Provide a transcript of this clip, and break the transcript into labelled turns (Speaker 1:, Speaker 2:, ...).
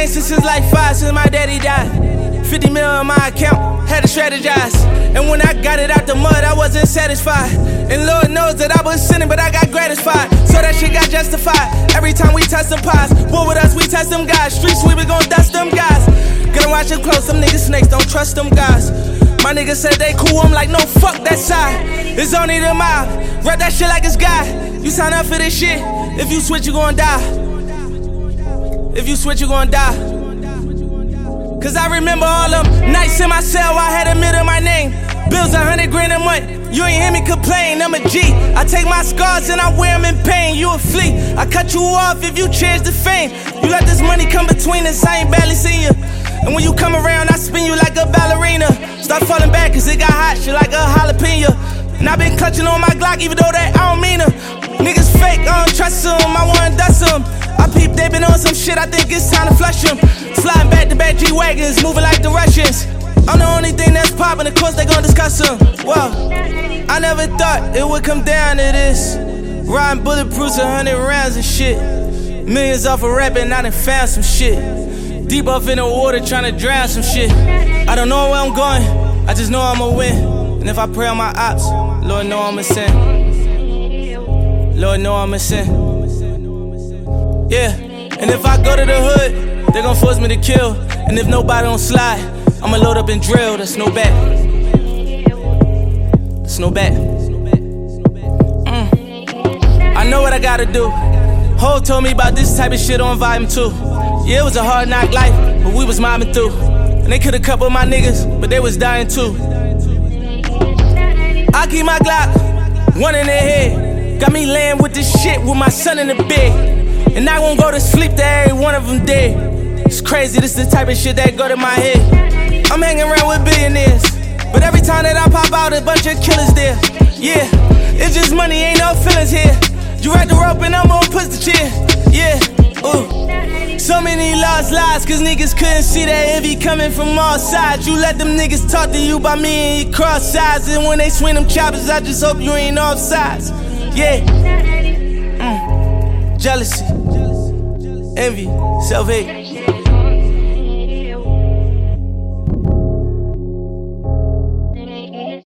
Speaker 1: gangster since like 5, since my daddy died. 50 mil on my account, had to strategize. And when I got it out the mud, I wasn't satisfied. And Lord knows that I was sinning, but I got gratified. So that shit got justified. Every time we touch some pies, war with us, we touch them guys. Street sweep, we gon' dust them guys. Gotta watch it close, them niggas snakes, don't trust them guys. My niggas said they cool, I'm like, no, fuck that side. It's only the mob, rap that shit like it's God. You sign up for this shit, if you switch, you gon' die. If you switch, you gon' die. Cause I remember all them nights in my cell, I had a mid in my name. Bills 100 grand a month, you ain't hear me complain, I'm a G. I take my scars and I wear them in pain, you a flea. I cut you off if you change the fame. You let this money come between us, I ain't barely seen you. And when you come around, I spin you like a ballerina. Start falling back cause it got hot, shit like a jalapeno. And I been clutching on my Glock even though that I don't mean her. Niggas fake, I don't trust them, I wanna dust them. I peep, they been on some shit, I think it's time to flush them. Sliding back to back G-Wagons, moving like the Russians. I'm the only thing that's poppin', of course they gon' discuss them. Whoa, I never thought it would come down to this. Riding bulletproofs 100 rounds and shit. Millions off of rapping, I done found some shit. Deep off in the water, tryna drown some shit. I don't know where I'm going, I just know I'ma win. And if I pray on my ops, Lord know I'ma sin. Lord know I'ma sin. Yeah, and if I go to the hood, they gon' force me to kill. And if nobody don't slide, I'ma load up and drill. That's no bet. That's no bet. I know what I gotta do. Ho told me about this type of shit on Volume 2. Yeah, it was a hard knock life, but we was mobbing through. And they could've cut with my niggas, but they was dying too. I keep my Glock, one in their head. Got me laying with this shit with my son in the bed. And I won't go to sleep till every one of them dead. It's crazy, this the type of shit that go to my head. I'm hanging around with billionaires, but every time that I pop out, a bunch of killers there. Yeah, it's just money, ain't no feelings here. You ride the rope and I'm on push the chair. Yeah, ooh. So many lost lives, cause niggas couldn't see that envy coming from all sides. You let them niggas talk to you about me and you cross sides. And when they swing them choppers, I just hope you ain't off sides. Yeah. Jealousy, envy, self-hate.